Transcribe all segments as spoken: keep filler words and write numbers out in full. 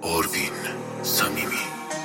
آروین صمیمی.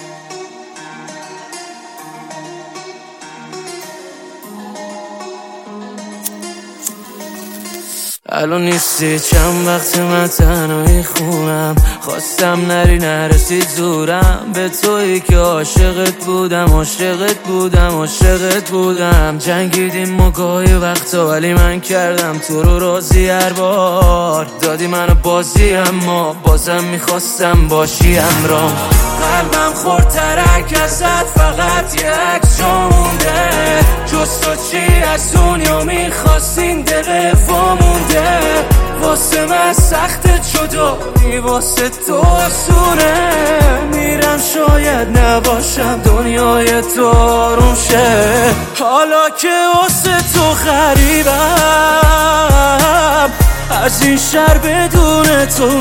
الان نیستی چند وقت من تنهایی خونم، خواستم نری نرسید زورم به تویی که عاشقت بودم عاشقت بودم عاشقت بودم. جنگیدیم ما گاهی وقتا ولی من کردم تو رو راضی، هر بار دادی منو بازی اما بازم میخواستم باشی همراه. قلبم خورد ترک ازت، فقط یک عکس جا مونده، جز تو چی از دنیا میخواستین دقیقه وامونده. واسه من سخت جدایی، واسه تو آسونه، میرم شاید نباشم دنیای تو آروم شه. حالا که واسه تو غریبم، از این شهر بدون تو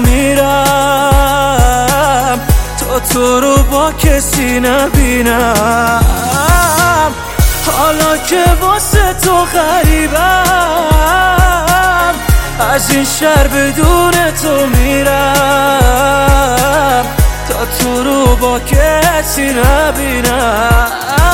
میرم تا تو رو با کسی نبینم. حالا که واسه تو غریبم، از این شهر بدون تو میرم تا تو رو با کسی نبینم.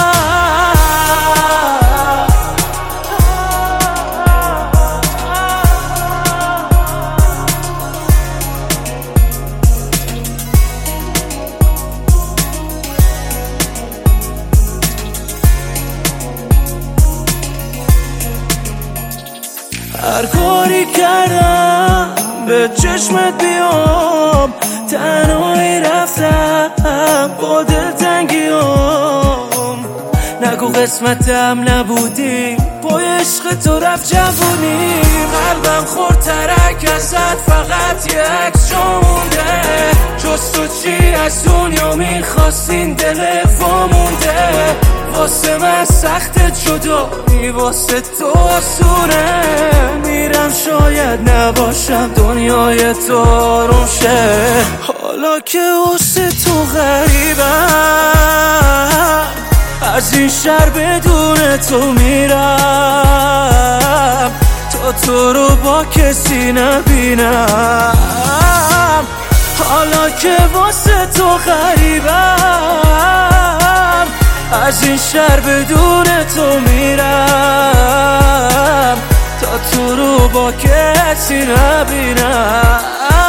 هر کاری کردم به چشمت بیام، تنهایی رفتم با دلتنگیام. نگو قسمتم نبودی، با عشق تو رفت جوونی. قلبم خورد ترک ازت، فقط یک عکس جا مونده، جز تو چی از دنیا میخواستین دل وامونده. واسه من سخت جدایی، واسه تو آسونه، میرم شاید نباشم دنیای تو آروم شه. حالا که واسه تو غریبم، از این شهر بدون تو میرم تا تو رو با کسی نبینم. حالا که واسه تو غریبم، از این شهر بدون تو میرم تا تو رو با کسی نبینم.